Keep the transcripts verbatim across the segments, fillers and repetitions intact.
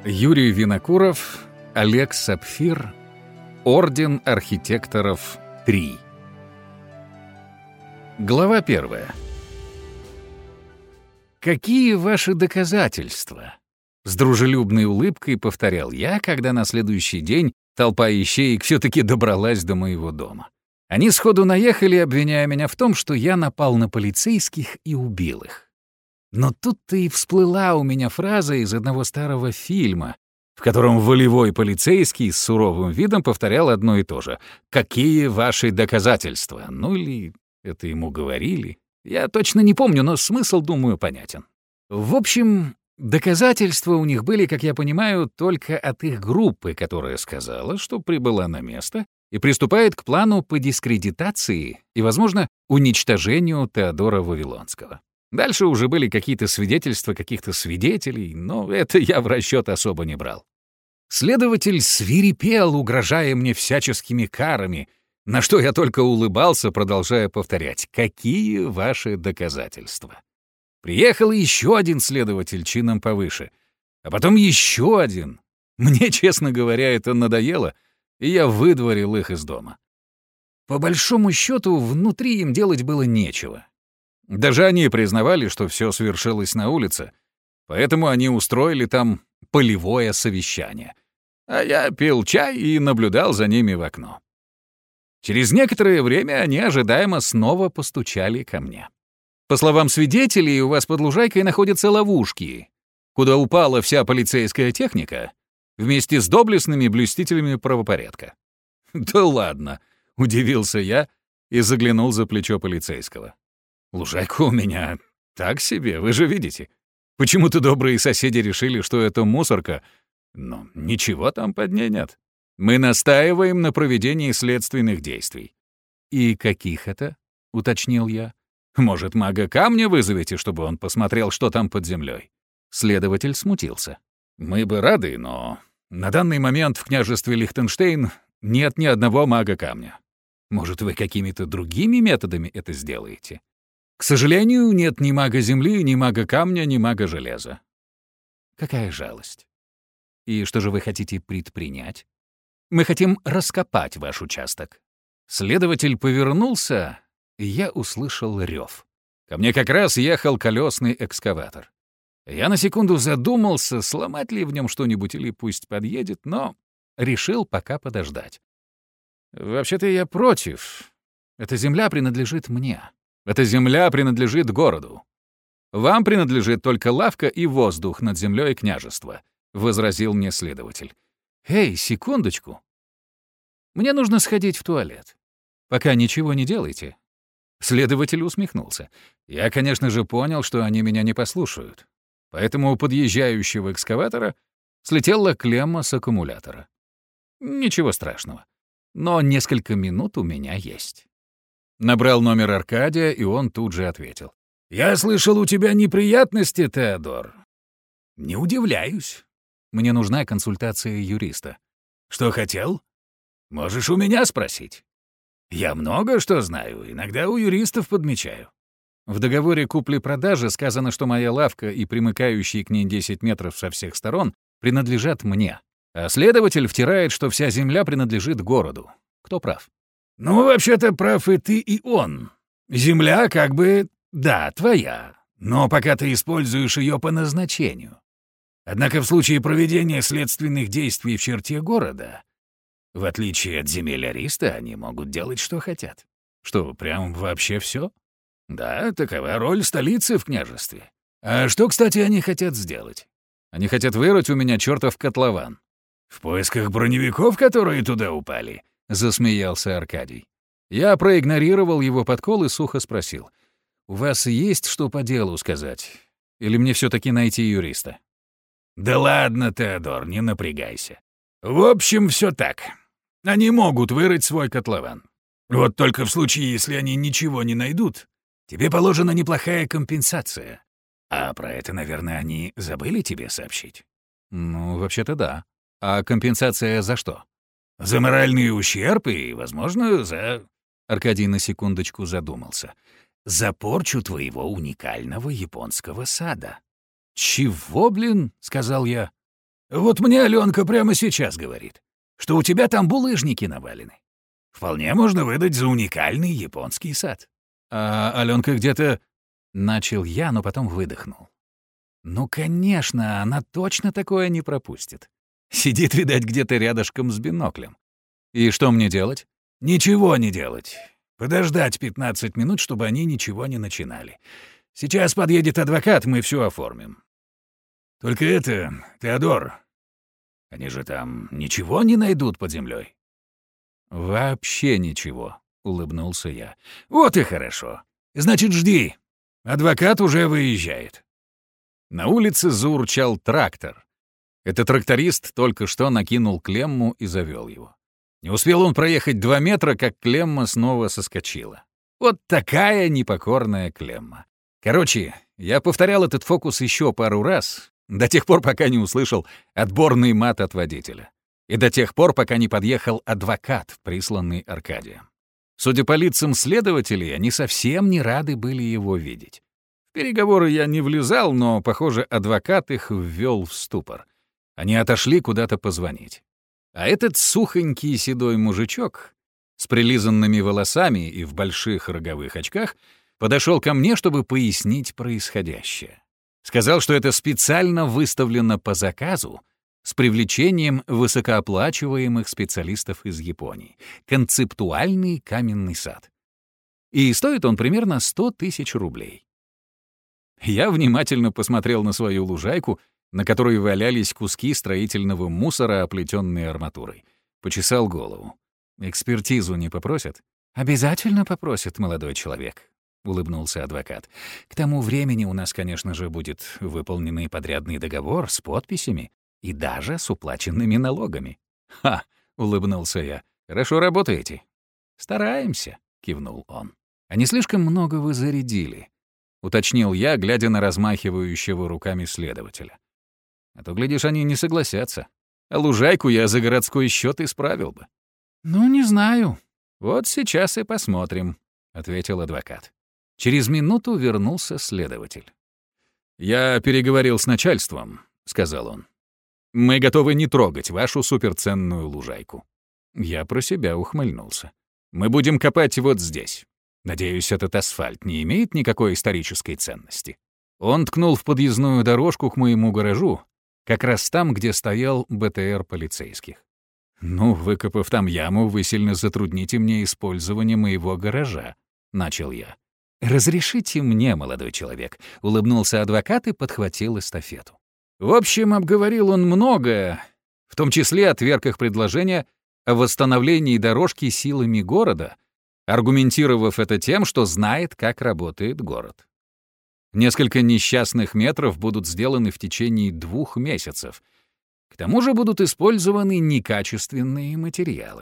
Юрий Винокуров, Олег Сапфир, Орден архитекторов три. Глава первая. «Какие ваши доказательства?» С дружелюбной улыбкой повторял я, когда на следующий день толпа ищеек все-таки добралась до моего дома. Они сходу наехали, обвиняя меня в том, что я напал на полицейских и убил их. Но тут-то и всплыла у меня фраза из одного старого фильма, в котором волевой полицейский с суровым видом повторял одно и то же. «Какие ваши доказательства?» Ну или это ему говорили. Я точно не помню, но смысл, думаю, понятен. В общем, доказательства у них были, как я понимаю, только от их группы, которая сказала, что прибыла на место и приступает к плану по дискредитации и, возможно, уничтожению Теодора Вавилонского. Дальше уже были какие-то свидетельства каких-то свидетелей, но это я в расчет особо не брал. Следователь свирепел, угрожая мне всяческими карами, на что я только улыбался, продолжая повторять: «Какие ваши доказательства?» Приехал еще один следователь чином повыше, а потом еще один. Мне, честно говоря, это надоело, и я выдворил их из дома. По большому счету, внутри им делать было нечего. Даже они признавали, что все свершилось на улице, поэтому они устроили там полевое совещание. А я пил чай и наблюдал за ними в окно. Через некоторое время они ожидаемо снова постучали ко мне. По словам свидетелей, у вас под лужайкой находятся ловушки, куда упала вся полицейская техника вместе с доблестными блюстителями правопорядка. «Да ладно», — удивился я и заглянул за плечо полицейского. «Лужайка у меня так себе, вы же видите. Почему-то добрые соседи решили, что это мусорка, но ничего там под ней нет. Мы настаиваем на проведении следственных действий». «И каких это?» — уточнил я. «Может, мага камня вызовете, чтобы он посмотрел, что там под землей?» Следователь смутился. «Мы бы рады, но на данный момент в княжестве Лихтенштейн нет ни одного мага камня. Может, вы какими-то другими методами это сделаете? К сожалению, нет ни мага земли, ни мага камня, ни мага железа». Какая жалость. И что же вы хотите предпринять? Мы хотим раскопать ваш участок. Следователь повернулся, и я услышал рев. Ко мне как раз ехал колесный экскаватор. Я на секунду задумался, сломать ли в нем что-нибудь или пусть подъедет, но решил пока подождать. Вообще-то я против. Эта земля принадлежит мне. Эта земля принадлежит городу. Вам принадлежит только лавка и воздух над землей княжества, возразил мне следователь. Эй, секундочку. Мне нужно сходить в туалет. Пока ничего не делайте. Следователь усмехнулся. Я, конечно же, понял, что они меня не послушают. Поэтому у подъезжающего экскаватора слетела клемма с аккумулятора. Ничего страшного. Но несколько минут у меня есть. Набрал номер Аркадия, и он тут же ответил. «Я слышал, у тебя неприятности, Теодор». «Не удивляюсь. Мне нужна консультация юриста». «Что хотел? Можешь у меня спросить. Я много что знаю, иногда у юристов подмечаю». В договоре купли-продажи сказано, что моя лавка и примыкающие к ней десять метров со всех сторон принадлежат мне, а следователь втирает, что вся земля принадлежит городу. Кто прав? «Ну, вообще-то прав и ты, и он. Земля как бы, да, твоя, но пока ты используешь ее по назначению. Однако в случае проведения следственных действий в черте города, в отличие от земель Ариста, они могут делать, что хотят». «Что, прям вообще все? «Да, такова роль столицы в княжестве. А что, кстати, они хотят сделать? Они хотят вырыть у меня чертов котлован». «В поисках броневиков, которые туда упали?» — засмеялся Аркадий. Я проигнорировал его подкол и сухо спросил. «У вас есть что по делу сказать? Или мне все-таки найти юриста?» «Да ладно, Теодор, не напрягайся. В общем, все так. Они могут вырыть свой котлован. Вот только в случае, если они ничего не найдут, тебе положена неплохая компенсация. А про это, наверное, они забыли тебе сообщить?» «Ну, вообще-то да. А компенсация за что?» «За моральный ущерб и, возможно, за...» Аркадий на секундочку задумался. «За порчу твоего уникального японского сада». «Чего, блин?» — сказал я. Вот мне Аленка прямо сейчас говорит, что у тебя там булыжники навалены. Вполне можно выдать за уникальный японский сад. А Аленка где-то... Начал я, но потом выдохнул. Ну, конечно, она точно такое не пропустит. Сидит, видать, где-то рядышком с биноклем. И что мне делать? Ничего не делать. Подождать пятнадцать минут, чтобы они ничего не начинали. Сейчас подъедет адвокат, мы все оформим. Только это, Теодор, они же там ничего не найдут под землей. Вообще ничего, улыбнулся я. Вот и хорошо. Значит, жди. Адвокат уже выезжает. На улице заурчал трактор. Этот тракторист только что накинул клемму и завел его. Не успел он проехать два метра, как клемма снова соскочила. Вот такая непокорная клемма. Короче, я повторял этот фокус еще пару раз, до тех пор, пока не услышал отборный мат от водителя. И до тех пор, пока не подъехал адвокат, присланный Аркадием. Судя по лицам следователей, они совсем не рады были его видеть. В переговоры я не влезал, но, похоже, адвокат их ввел в ступор. Они отошли куда-то позвонить. А этот сухонький седой мужичок с прилизанными волосами и в больших роговых очках подошел ко мне, чтобы пояснить происходящее. Сказал, что это специально выставлено по заказу с привлечением высокооплачиваемых специалистов из Японии. Концептуальный каменный сад. И стоит он примерно сто тысяч рублей. Я внимательно посмотрел на свою лужайку, на которой валялись куски строительного мусора, оплетенные арматурой. Почесал голову. «Экспертизу не попросят?» «Обязательно попросят, молодой человек», — улыбнулся адвокат. «К тому времени у нас, конечно же, будет выполненный подрядный договор с подписями и даже с уплаченными налогами». «Ха!» — улыбнулся я. «Хорошо работаете?» «Стараемся», — кивнул он. «А не слишком много вы зарядили?» — уточнил я, глядя на размахивающего руками следователя. «А то, глядишь, они не согласятся. А лужайку я за городской счет исправил бы». «Ну, не знаю. Вот сейчас и посмотрим», — ответил адвокат. Через минуту вернулся следователь. «Я переговорил с начальством», — сказал он. «Мы готовы не трогать вашу суперценную лужайку». Я про себя ухмыльнулся. «Мы будем копать вот здесь. Надеюсь, этот асфальт не имеет никакой исторической ценности». Он ткнул в подъездную дорожку к моему гаражу, как раз там, где стоял БТР полицейских. «Ну, выкопав там яму, вы сильно затрудните мне использование моего гаража», — начал я. «Разрешите мне, молодой человек», — улыбнулся адвокат и подхватил эстафету. В общем, обговорил он многое, в том числе отверг их предложение о восстановлении дорожки силами города, аргументировав это тем, что знает, как работает город. Несколько несчастных метров будут сделаны в течение двух месяцев. К тому же будут использованы некачественные материалы.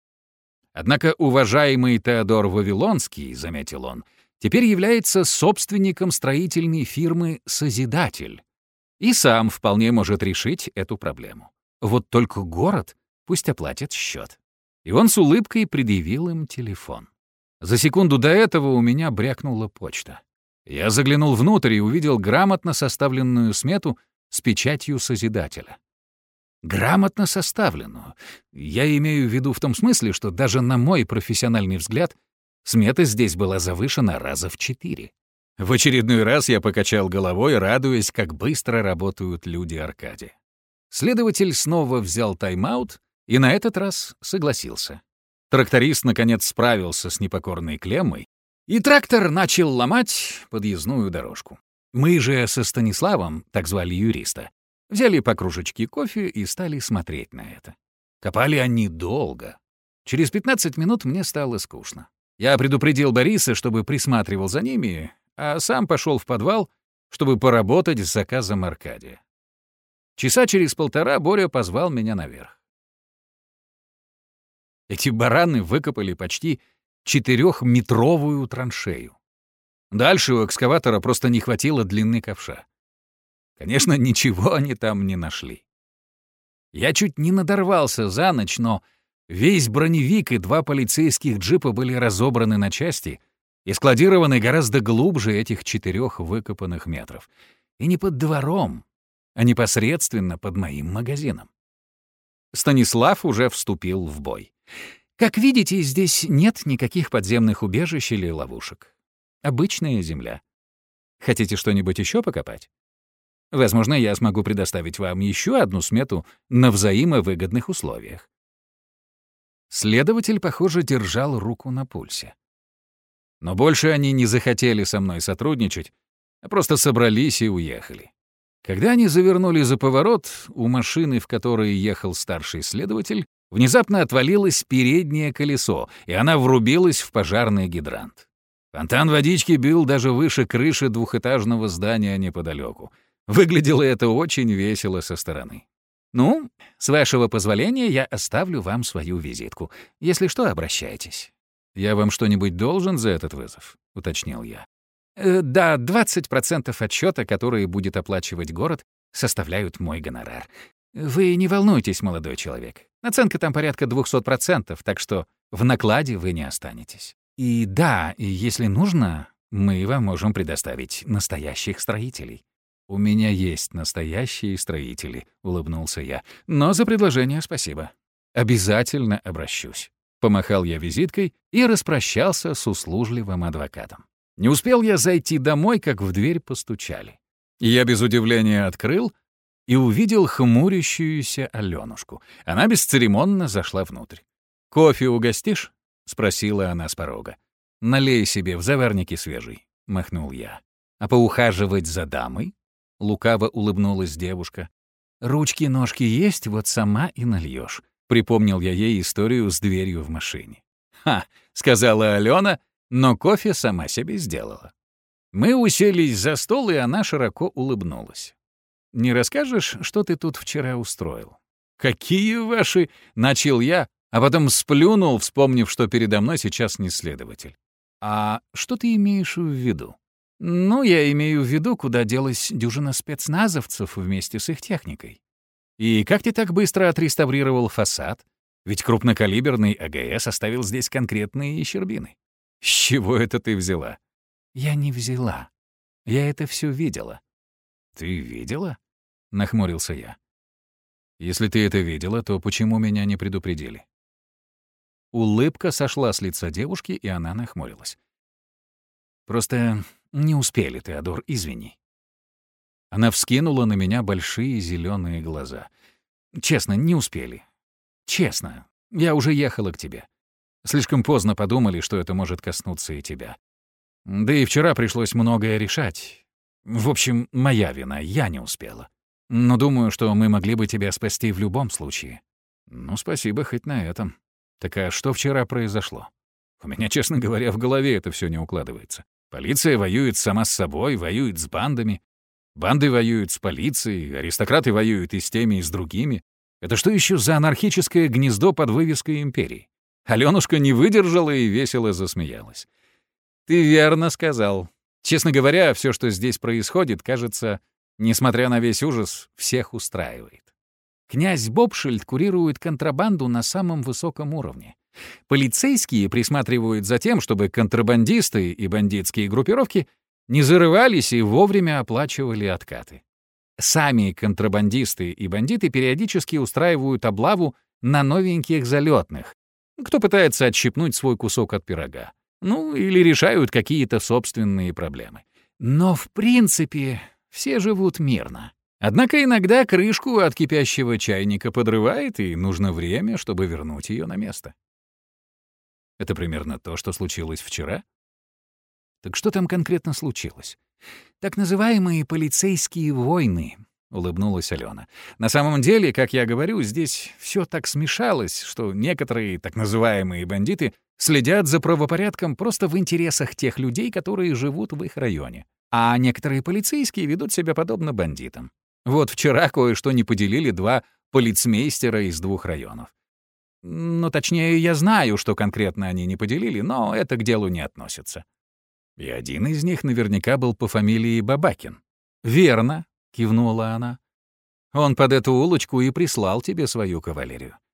Однако уважаемый Теодор Вавилонский, заметил он, теперь является собственником строительной фирмы «Созидатель» и сам вполне может решить эту проблему. Вот только город пусть оплатит счет. И он с улыбкой предъявил им телефон. За секунду до этого у меня брякнула почта. Я заглянул внутрь и увидел грамотно составленную смету с печатью Созидателя. Грамотно составленную. Я имею в виду в том смысле, что даже на мой профессиональный взгляд смета здесь была завышена раза в четыре. В очередной раз я покачал головой, радуясь, как быстро работают люди Аркадия. Следователь снова взял тайм-аут и на этот раз согласился. Тракторист, наконец, справился с непокорной клеммой, и трактор начал ломать подъездную дорожку. Мы же со Станиславом, так звали юриста, взяли по кружечке кофе и стали смотреть на это. Копали они долго. Через пятнадцать минут мне стало скучно. Я предупредил Бориса, чтобы присматривал за ними, а сам пошел в подвал, чтобы поработать с заказом Аркадия. Часа через полтора Боря позвал меня наверх. Эти бараны выкопали почти четырехметровую траншею. Дальше у экскаватора просто не хватило длины ковша. Конечно, ничего они там не нашли. Я чуть не надорвался за ночь, но весь броневик и два полицейских джипа были разобраны на части и складированы гораздо глубже этих четырех выкопанных метров. И не под двором, а непосредственно под моим магазином. Станислав уже вступил в бой. Как видите, здесь нет никаких подземных убежищ или ловушек. Обычная земля. Хотите что-нибудь еще покопать? Возможно, я смогу предоставить вам еще одну смету на взаимовыгодных условиях. Следователь, похоже, держал руку на пульсе. Но больше они не захотели со мной сотрудничать, а просто собрались и уехали. Когда они завернули за поворот, у машины, в которой ехал старший следователь, внезапно отвалилось переднее колесо, и она врубилась в пожарный гидрант. Фонтан водички бил даже выше крыши двухэтажного здания неподалеку. Выглядело это очень весело со стороны. «Ну, с вашего позволения, я оставлю вам свою визитку. Если что, обращайтесь». «Я вам что-нибудь должен за этот вызов?» — уточнил я. Э, «Да, двадцать процентов отчета, которые будет оплачивать город, составляют мой гонорар. Вы не волнуйтесь, молодой человек. Наценка там порядка двухсот процентов, так что в накладе вы не останетесь. И да, и если нужно, мы вам можем предоставить настоящих строителей». «У меня есть настоящие строители», — улыбнулся я. «Но за предложение спасибо. Обязательно обращусь». Помахал я визиткой и распрощался с услужливым адвокатом. Не успел я зайти домой, как в дверь постучали. Я без удивления открыл и увидел хмурящуюся Алёнушку. Она бесцеремонно зашла внутрь. «Кофе угостишь?» — спросила она с порога. «Налей себе в заварнике свежий», — махнул я. «А поухаживать за дамой?» — лукаво улыбнулась девушка. «Ручки-ножки есть, вот сама и нальешь», — припомнил я ей историю с дверью в машине. «Ха!» — сказала Алена, но кофе сама себе сделала. Мы уселись за стол, и она широко улыбнулась. «Не расскажешь, что ты тут вчера устроил?» «Какие ваши?» — начал я, а потом сплюнул, вспомнив, что передо мной сейчас не следователь. «А что ты имеешь в виду?» «Ну, я имею в виду, куда делась дюжина спецназовцев вместе с их техникой. И как ты так быстро отреставрировал фасад? Ведь крупнокалиберный АГС оставил здесь конкретные щербины». «С чего это ты взяла?» «Я не взяла. Я это все видела». «Ты видела?» — нахмурился я. «Если ты это видела, то почему меня не предупредили?» Улыбка сошла с лица девушки, и она нахмурилась. «Просто не успели, Теодор, извини». Она вскинула на меня большие зеленые глаза. «Честно, не успели. Честно, я уже ехала к тебе. Слишком поздно подумали, что это может коснуться и тебя. Да и вчера пришлось многое решать. В общем, моя вина, я не успела. Но думаю, что мы могли бы тебя спасти в любом случае». «Ну, спасибо хоть на этом. Так а что вчера произошло? У меня, честно говоря, в голове это все не укладывается. Полиция воюет сама с собой, воюет с бандами. Банды воюют с полицией, аристократы воюют и с теми, и с другими. Это что еще за анархическое гнездо под вывеской империи?» Алёнушка не выдержала и весело засмеялась. «Ты верно сказал. Честно говоря, все, что здесь происходит, кажется, несмотря на весь ужас, всех устраивает. Князь Бобшильд курирует контрабанду на самом высоком уровне. Полицейские присматривают за тем, чтобы контрабандисты и бандитские группировки не зарывались и вовремя оплачивали откаты. Сами контрабандисты и бандиты периодически устраивают облаву на новеньких залетных, кто пытается отщипнуть свой кусок от пирога. Ну, или решают какие-то собственные проблемы. Но, в принципе, все живут мирно. Однако иногда крышку от кипящего чайника подрывает, и нужно время, чтобы вернуть ее на место. Это примерно то, что случилось вчера? Так что там конкретно случилось? Так называемые полицейские войны, — улыбнулась Алена. «На самом деле, как я говорю, здесь все так смешалось, что некоторые так называемые бандиты следят за правопорядком просто в интересах тех людей, которые живут в их районе. А некоторые полицейские ведут себя подобно бандитам. Вот вчера кое-что не поделили два полицмейстера из двух районов. Ну, точнее, я знаю, что конкретно они не поделили, но это к делу не относится. И один из них наверняка был по фамилии Бабакин». «Верно», — кивнула она. «Он под эту улочку и прислал тебе свою кавалерию.